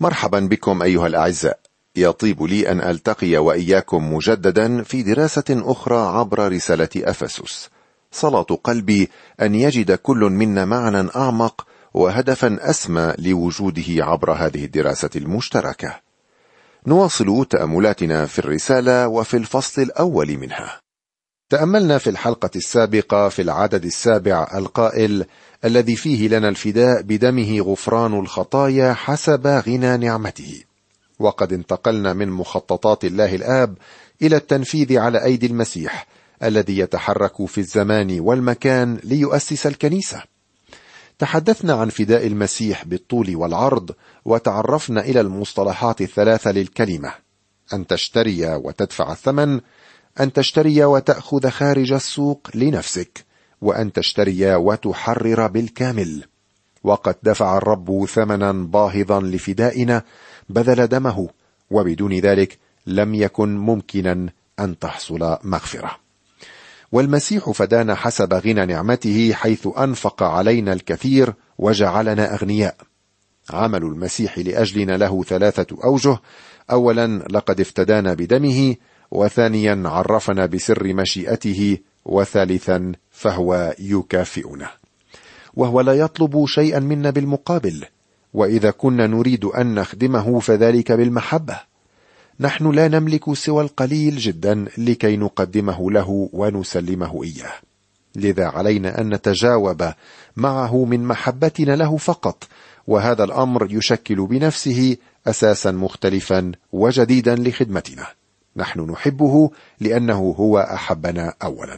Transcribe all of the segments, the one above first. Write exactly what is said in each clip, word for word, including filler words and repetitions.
مرحبا بكم أيها الأعزاء. يطيب لي أن ألتقي وإياكم مجددا في دراسة أخرى عبر رسالة أفسس. صلاة قلبي أن يجد كل منا معنى أعمق وهدفا أسمى لوجوده عبر هذه الدراسة المشتركة. نواصل تأملاتنا في الرسالة وفي الفصل الأول منها. تأملنا في الحلقة السابقة في العدد السابع القائل: الذي فيه لنا الفداء بدمه غفران الخطايا حسب غنى نعمته. وقد انتقلنا من مخططات الله الآب إلى التنفيذ على أيدي المسيح الذي يتحرك في الزمان والمكان ليؤسس الكنيسة. تحدثنا عن فداء المسيح بالطول والعرض، وتعرفنا إلى المصطلحات الثلاثة للكلمة: أن تشتري وتدفع الثمن، أن تشتري وتأخذ خارج السوق لنفسك، وأن تشتري وتحرر بالكامل. وقد دفع الرب ثمنا باهظا لفدائنا، بذل دمه، وبدون ذلك لم يكن ممكنا أن تحصل مغفرة. والمسيح فدانا حسب غنى نعمته، حيث أنفق علينا الكثير وجعلنا أغنياء. عمل المسيح لأجلنا له ثلاثة أوجه: أولا لقد افتدانا بدمه، وثانيا عرفنا بسر مشيئته، وثالثا فهو يكافئنا، وهو لا يطلب شيئا منا بالمقابل. وإذا كنا نريد أن نخدمه فذلك بالمحبة. نحن لا نملك سوى القليل جدا لكي نقدمه له ونسلمه إياه، لذا علينا أن نتجاوب معه من محبتنا له فقط، وهذا الأمر يشكل بنفسه أساسا مختلفا وجديدا لخدمتنا. نحن نحبه لأنه هو أحبنا أولا.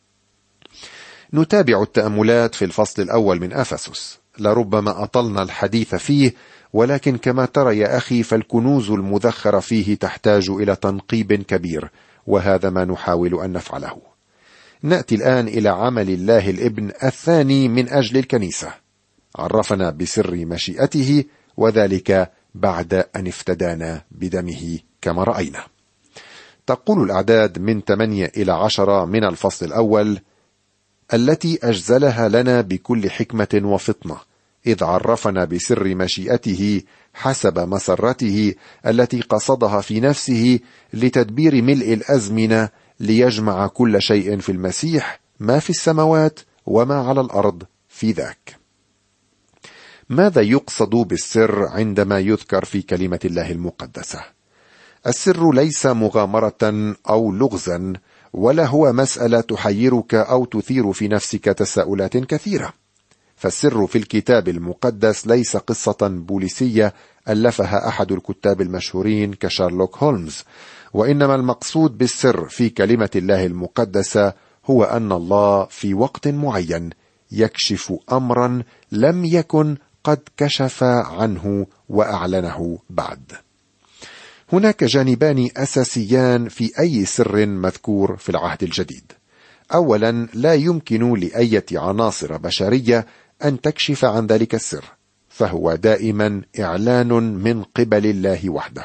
نتابع التأملات في الفصل الأول من أفسس. لربما أطلنا الحديث فيه، ولكن كما ترى يا أخي فالكنوز المذخرة فيه تحتاج إلى تنقيب كبير، وهذا ما نحاول أن نفعله. نأتي الآن إلى عمل الله الابن الثاني من أجل الكنيسة. عرفنا بسر مشيئته، وذلك بعد أن افتدانا بدمه كما رأينا. تقول الأعداد من ثمانية إلى عشرة من الفصل الأول: التي أجزلها لنا بكل حكمة وفطنة، إذ عرفنا بسر مشيئته حسب مسرته التي قصدها في نفسه لتدبير ملء الأزمنة، ليجمع كل شيء في المسيح، ما في السماوات وما على الأرض في ذاك. ماذا يقصد بالسر عندما يذكر في كلمة الله المقدسة؟ السر ليس مغامرة أو لغزا، ولا هو مسألة تحيرك أو تثير في نفسك تساؤلات كثيرة. فالسر في الكتاب المقدس ليس قصة بوليسية ألفها أحد الكتاب المشهورين كشارلوك هولمز، وإنما المقصود بالسر في كلمة الله المقدسة هو أن الله في وقت معين يكشف أمرا لم يكن قد كشف عنه وأعلنه بعد. هناك جانبان أساسيان في أي سر مذكور في العهد الجديد. أولا، لا يمكن لأية عناصر بشرية أن تكشف عن ذلك السر، فهو دائما إعلان من قبل الله وحده.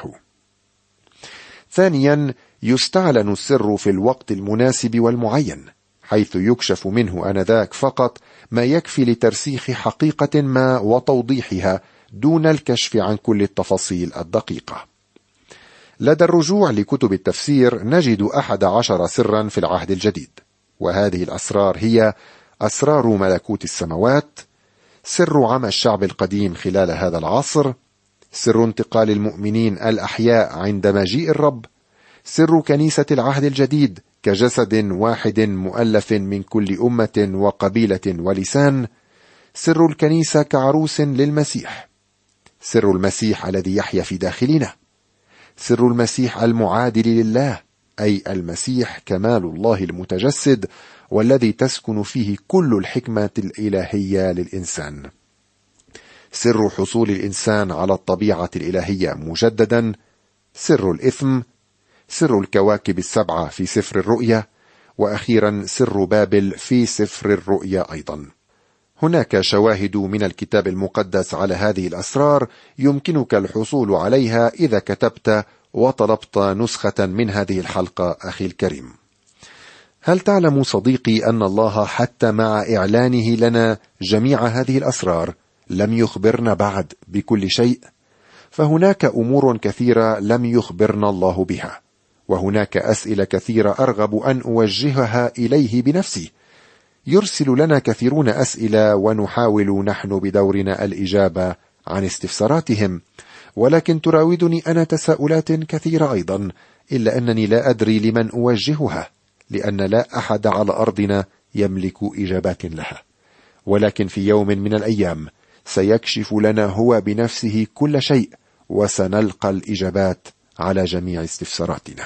ثانيا، يستعلن السر في الوقت المناسب والمعين، حيث يكشف منه آنذاك فقط ما يكفي لترسيخ حقيقة ما وتوضيحها، دون الكشف عن كل التفاصيل الدقيقة. لدى الرجوع لكتب التفسير نجد أحد عشر سرا في العهد الجديد، وهذه الأسرار هي أسرار ملكوت السماوات، سر عمى الشعب القديم خلال هذا العصر، سر انتقال المؤمنين الأحياء عند مجيء الرب، سر كنيسة العهد الجديد كجسد واحد مؤلف من كل أمة وقبيلة ولسان، سر الكنيسة كعروس للمسيح، سر المسيح الذي يحيا في داخلنا، سر المسيح المعادل لله، أي المسيح كمال الله المتجسد، والذي تسكن فيه كل الحكمة الإلهية للإنسان، سر حصول الإنسان على الطبيعة الإلهية مجددا، سر الإثم، سر الكواكب السبعة في سفر الرؤيا، وأخيرا سر بابل في سفر الرؤيا أيضا. هناك شواهد من الكتاب المقدس على هذه الأسرار يمكنك الحصول عليها إذا كتبت وطلبت نسخة من هذه الحلقة أخي الكريم. هل تعلم صديقي أن الله حتى مع إعلانه لنا جميع هذه الأسرار لم يخبرنا بعد بكل شيء؟ فهناك أمور كثيرة لم يخبرنا الله بها، وهناك أسئلة كثيرة أرغب أن أوجهها إليه بنفسي. يرسل لنا كثيرون أسئلة ونحاول نحن بدورنا الإجابة عن استفساراتهم، ولكن تراودني أنا تساؤلات كثيرة أيضا، إلا أنني لا أدري لمن أوجهها، لأن لا أحد على أرضنا يملك إجابات لها. ولكن في يوم من الأيام سيكشف لنا هو بنفسه كل شيء، وسنلقى الإجابات على جميع استفساراتنا.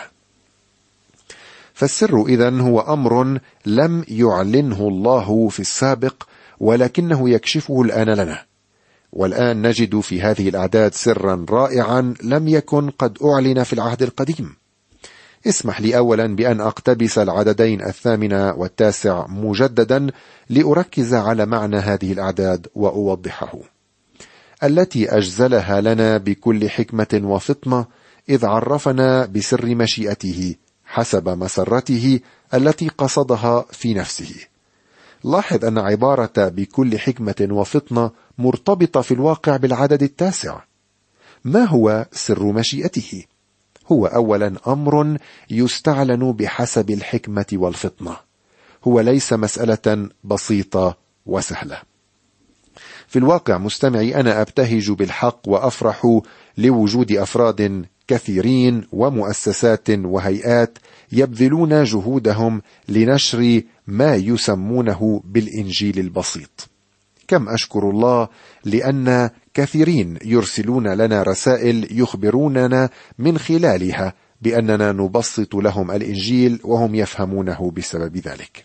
فالسر إذن هو أمر لم يعلنه الله في السابق، ولكنه يكشفه الآن لنا. والآن نجد في هذه الأعداد سرا رائعا لم يكن قد أعلن في العهد القديم. اسمح لي أولا بأن أقتبس العددين الثامن والتاسع مجددا لأركز على معنى هذه الأعداد وأوضحه. التي أجزلها لنا بكل حكمة وفطنة، إذ عرفنا بسر مشيئته حسب مسرته التي قصدها في نفسه. لاحظ أن عبارة بكل حكمة وفطنة مرتبطة في الواقع بالعدد التاسع. ما هو سر مشيئته؟ هو أولا أمر يستعلن بحسب الحكمة والفطنة. هو ليس مسألة بسيطة وسهلة. في الواقع مستمعي، أنا أبتهج بالحق وأفرح لوجود أفراد كثيرين ومؤسسات وهيئات يبذلون جهودهم لنشر ما يسمونه بالإنجيل البسيط. كم أشكر الله لأن كثيرين يرسلون لنا رسائل يخبروننا من خلالها بأننا نبسط لهم الإنجيل وهم يفهمونه بسبب ذلك.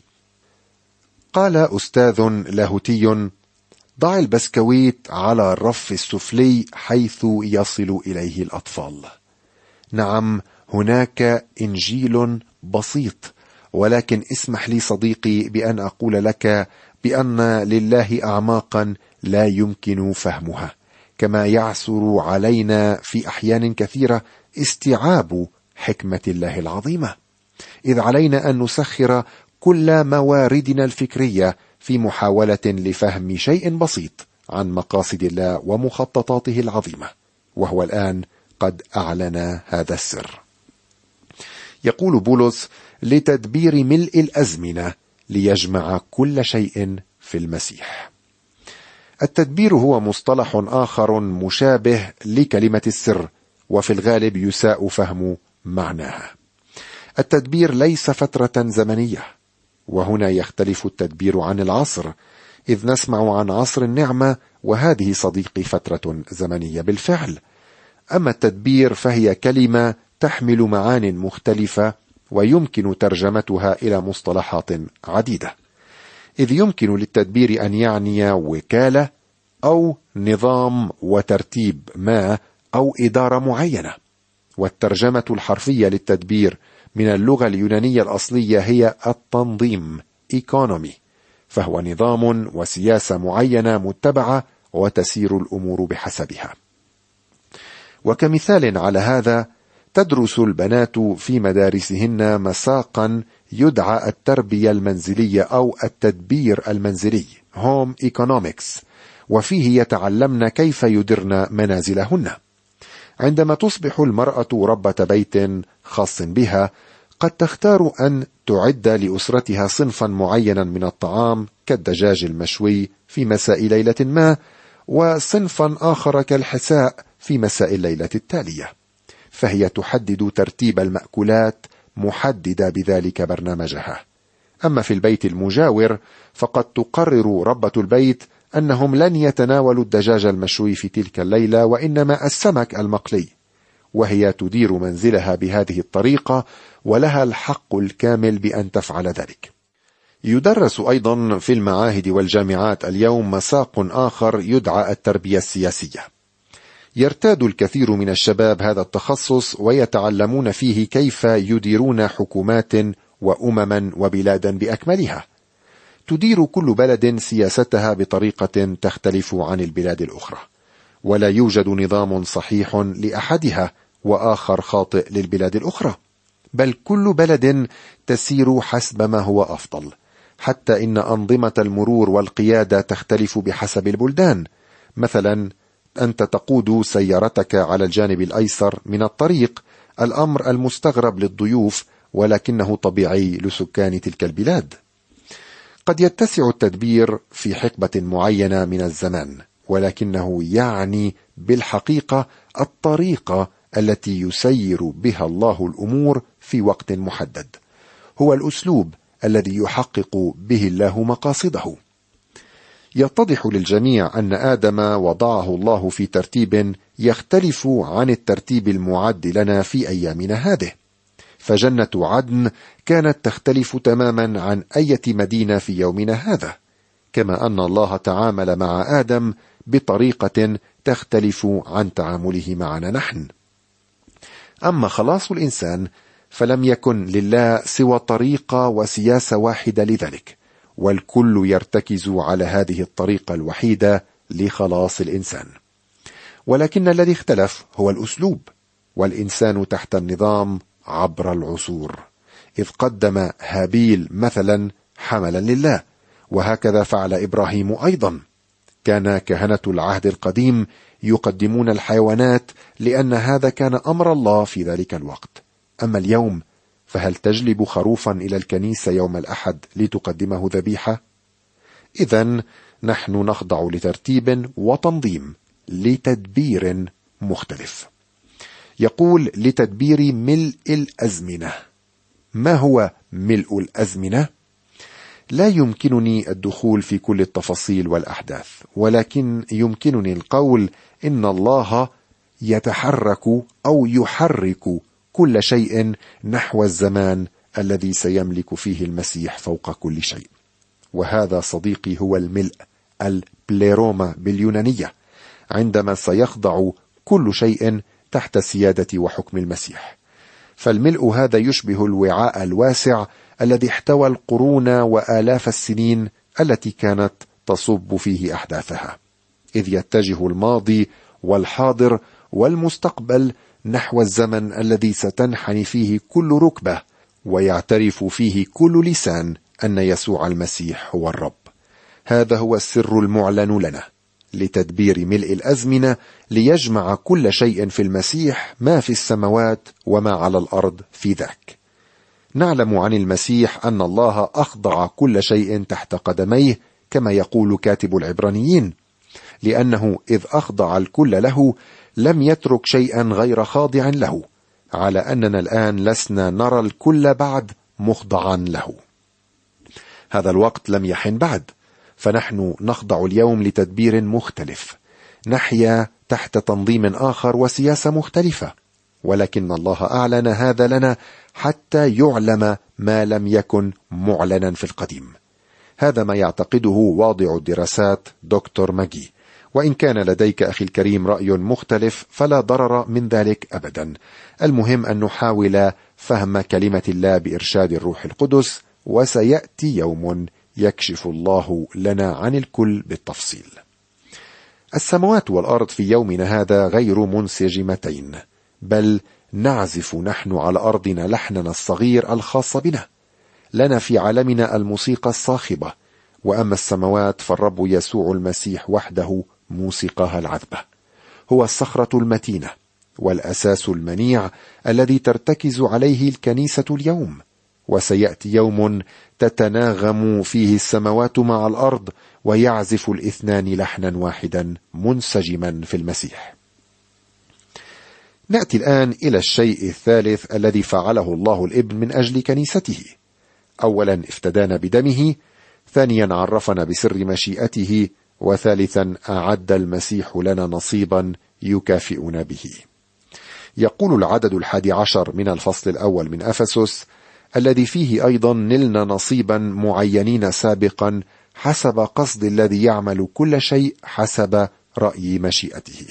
قال أستاذ لاهوتي: ضع البسكويت على الرف السفلي حيث يصل إليه الأطفال. نعم، هناك إنجيل بسيط، ولكن اسمح لي صديقي بأن أقول لك بأن لله أعماقا لا يمكن فهمها، كما يعثر علينا في أحيان كثيرة استيعاب حكمة الله العظيمة، إذ علينا أن نسخر كل مواردنا الفكرية في محاولة لفهم شيء بسيط عن مقاصد الله ومخططاته العظيمة، وهو الآن قد أعلن هذا السر. يقول بولس: لتدبير ملء الأزمنة ليجمع كل شيء في المسيح. التدبير هو مصطلح آخر مشابه لكلمة السر، وفي الغالب يساء فهم معناها. التدبير ليس فترة زمنية، وهنا يختلف التدبير عن العصر، إذ نسمع عن عصر النعمة، وهذه صديقي فترة زمنية بالفعل. أما التدبير فهي كلمة تحمل معان مختلفة، ويمكن ترجمتها إلى مصطلحات عديدة، إذ يمكن للتدبير أن يعني وكالة أو نظام وترتيب ما أو إدارة معينة. والترجمة الحرفية للتدبير من اللغة اليونانية الأصلية هي التنظيم economy، فهو نظام وسياسة معينة متبعة وتسير الأمور بحسبها. وكمثال على هذا، تدرس البنات في مدارسهن مساقا يدعى التربية المنزلية أو التدبير المنزلي Home Economics، وفيه يتعلمن كيف يدرن منازلهن. عندما تصبح المرأة ربة بيت خاص بها، قد تختار أن تعد لأسرتها صنفا معينا من الطعام كالدجاج المشوي في مساء ليلة ما، وصنفا آخر كالحساء في مساء الليلة التالية، فهي تحدد ترتيب المأكولات محددة بذلك برنامجها. أما في البيت المجاور فقد تقرر ربة البيت أنهم لن يتناولوا الدجاج المشوي في تلك الليلة، وإنما السمك المقلي، وهي تدير منزلها بهذه الطريقة، ولها الحق الكامل بأن تفعل ذلك. يدرس أيضا في المعاهد والجامعات اليوم مساق آخر يدعى التربية السياسية. يرتاد الكثير من الشباب هذا التخصص، ويتعلمون فيه كيف يديرون حكومات وأمما وبلادا بأكملها. تدير كل بلد سياستها بطريقة تختلف عن البلاد الأخرى، ولا يوجد نظام صحيح لأحدها وآخر خاطئ للبلاد الأخرى، بل كل بلد تسير حسب ما هو أفضل، حتى إن أنظمة المرور والقيادة تختلف بحسب البلدان. مثلا أنت تقود سيارتك على الجانب الأيسر من الطريق، الأمر المستغرب للضيوف ولكنه طبيعي لسكان تلك البلاد. قد يتسع التدبير في حقبة معينة من الزمان، ولكنه يعني بالحقيقة الطريقة التي يسير بها الله الأمور في وقت محدد، هو الأسلوب الذي يحقق به الله مقاصده. يتضح للجميع أن آدم وضعه الله في ترتيب يختلف عن الترتيب المعد لنا في أيامنا هذه، فجنة عدن كانت تختلف تماما عن أي مدينة في يومنا هذا، كما أن الله تعامل مع آدم بطريقة تختلف عن تعامله معنا نحن. أما خلاص الإنسان فلم يكن لله سوى طريقة وسياسة واحدة لذلك، والكل يرتكز على هذه الطريقة الوحيدة لخلاص الإنسان. ولكن الذي اختلف هو الأسلوب، والإنسان تحت النظام عبر العصور، إذ قدم هابيل مثلا حملا لله، وهكذا فعل إبراهيم أيضا. كان كهنة العهد القديم يقدمون الحيوانات لأن هذا كان أمر الله في ذلك الوقت. أما اليوم فهل تجلب خروفا إلى الكنيسة يوم الأحد لتقدمه ذبيحة؟ إذن نحن نخضع لترتيب وتنظيم لتدبير مختلف. يقول لتدبير ملء الأزمنة. ما هو ملء الأزمنة؟ لا يمكنني الدخول في كل التفاصيل والأحداث، ولكن يمكنني القول إن الله يتحرك أو يحرك كل شيء نحو الزمان الذي سيملك فيه المسيح فوق كل شيء. وهذا صديقي هو الملء، البليروما باليونانية، عندما سيخضع كل شيء تحت سيادة وحكم المسيح. فالملء هذا يشبه الوعاء الواسع الذي احتوى القرون وآلاف السنين التي كانت تصب فيه أحداثها، إذ يتجه الماضي والحاضر والمستقبل نحو الزمن الذي ستنحني فيه كل ركبة ويعترف فيه كل لسان أن يسوع المسيح هو الرب. هذا هو السر المعلن لنا لتدبير ملء الأزمنة، ليجمع كل شيء في المسيح، ما في السماوات وما على الأرض في ذاك. نعلم عن المسيح أن الله أخضع كل شيء تحت قدميه كما يقول كاتب العبرانيين، لأنه إذ أخضع الكل له لم يترك شيئا غير خاضع له، على أننا الآن لسنا نرى الكل بعد مخضعا له. هذا الوقت لم يحن بعد، فنحن نخضع اليوم لتدبير مختلف، نحيا تحت تنظيم آخر وسياسة مختلفة، ولكن الله أعلن هذا لنا حتى يعلم ما لم يكن معلنا في القديم. هذا ما يعتقده واضع الدراسات دكتور ماجي، وإن كان لديك أخي الكريم رأي مختلف فلا ضرر من ذلك أبدا. المهم أن نحاول فهم كلمة الله بإرشاد الروح القدس، وسيأتي يوم يكشف الله لنا عن الكل بالتفصيل. السماوات والأرض في يومنا هذا غير منسجمتين، بل نعزف نحن على أرضنا لحننا الصغير الخاص بنا. لنا في عالمنا الموسيقى الصاخبة، وأما السماوات فالرب يسوع المسيح وحده موسيقاها العذبة. هو الصخرة المتينة والأساس المنيع الذي ترتكز عليه الكنيسة اليوم، وسيأتي يوم تتناغم فيه السماوات مع الأرض ويعزف الاثنان لحنا واحدا منسجما في المسيح. نأتي الآن إلى الشيء الثالث الذي فعله الله الابن من أجل كنيسته. أولا افتدانا بدمه، ثانيا عرفنا بسر مشيئته، وثالثا أعد المسيح لنا نصيبا يكافئنا به. يقول العدد الحادي عشر من الفصل الأول من أفسس، الذي فيه أيضا نلنا نصيبا معينين سابقا حسب قصد الذي يعمل كل شيء حسب رأي مشيئته.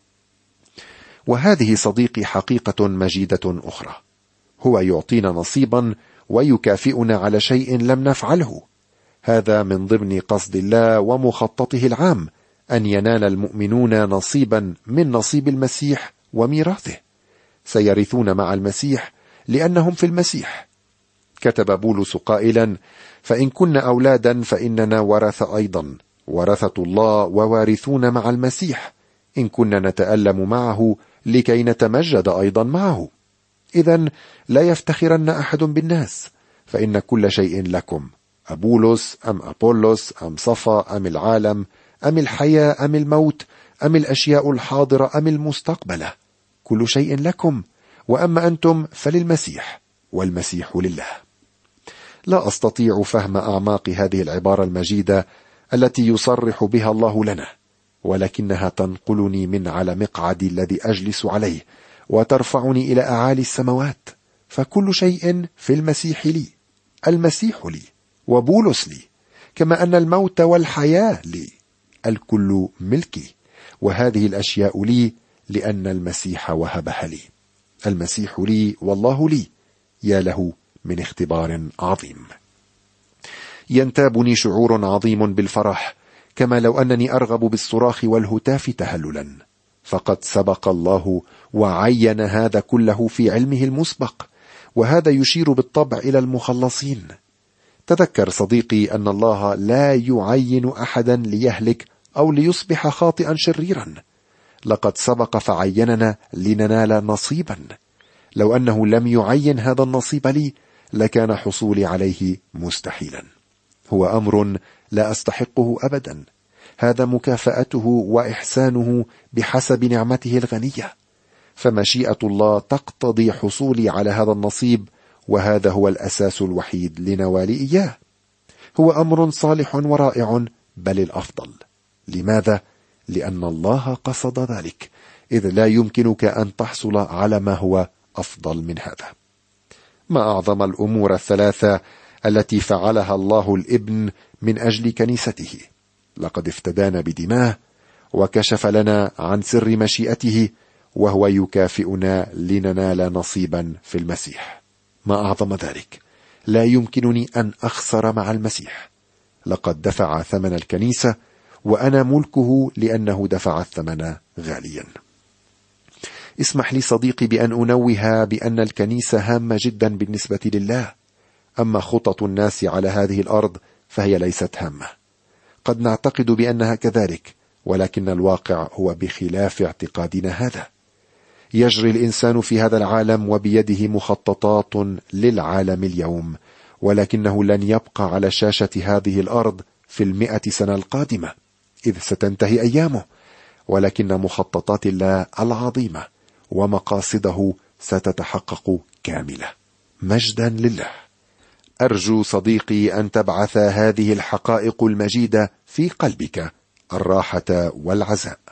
وهذه صديقي حقيقة مجيدة أخرى، هو يعطينا نصيبا ويكافئنا على شيء لم نفعله. هذا من ضمن قصد الله ومخططه العام، أن ينال المؤمنون نصيبا من نصيب المسيح وميراثه. سيرثون مع المسيح لأنهم في المسيح. كتب بولس قائلا: فإن كنا أولادا فإننا ورثة أيضا، ورثة الله ووارثون مع المسيح، إن كنا نتألم معه لكي نتمجد أيضا معه. إذن لا يفتخرن أحد بالناس، فإن كل شيء لكم، أبولس أم أبولس أم صفا أم العالم أم الحياة أم الموت أم الأشياء الحاضرة أم المستقبلة، كل شيء لكم، وأما أنتم فللمسيح والمسيح لله. لا أستطيع فهم أعماق هذه العبارة المجيدة التي يصرح بها الله لنا، ولكنها تنقلني من على مقعدي الذي أجلس عليه وترفعني إلى أعالي السماوات. فكل شيء في المسيح لي، المسيح لي وبولس لي، كما أن الموت والحياة لي، الكل ملكي، وهذه الأشياء لي لأن المسيح وهبها لي. المسيح لي والله لي، يا له من اختبار عظيم. ينتابني شعور عظيم بالفرح، كما لو أنني أرغب بالصراخ والهتاف تهللا، فقد سبق الله وعين هذا كله في علمه المسبق، وهذا يشير بالطبع إلى المخلصين. تذكر صديقي أن الله لا يعين أحدا ليهلك أو ليصبح خاطئا شريرا، لقد سبق فعيننا لننال نصيبا. لو أنه لم يعين هذا النصيب لي لكان حصولي عليه مستحيلا. هو أمر لا أستحقه أبدا، هذا مكافأته وإحسانه بحسب نعمته الغنية، فمشيئة الله تقتضي حصولي على هذا النصيب، وهذا هو الأساس الوحيد لنوالي إياه. هو أمر صالح ورائع، بل الأفضل. لماذا؟ لأن الله قصد ذلك، إذ لا يمكنك أن تحصل على ما هو أفضل من هذا. ما أعظم الأمور الثلاثة التي فعلها الله الابن من أجل كنيسته. لقد افتدانا بدماه، وكشف لنا عن سر مشيئته، وهو يكافئنا لننال نصيبا في المسيح. ما أعظم ذلك، لا يمكنني أن أخسر مع المسيح. لقد دفع ثمن الكنيسة، وأنا ملكه لأنه دفع الثمن غاليا. اسمح لي صديقي بأن أنوه بأن الكنيسة هامة جدا بالنسبة لله، أما خطط الناس على هذه الأرض فهي ليست هامة. قد نعتقد بأنها كذلك، ولكن الواقع هو بخلاف اعتقادنا هذا. يجري الإنسان في هذا العالم وبيده مخططات للعالم اليوم، ولكنه لن يبقى على شاشة هذه الأرض في المئة سنة القادمة، إذ ستنتهي أيامه، ولكن مخططات الله العظيمة ومقاصده ستتحقق كاملة. مجدا لله. أرجو صديقي أن تبعث هذه الحقائق المجيدة في قلبك الراحة والعزاء.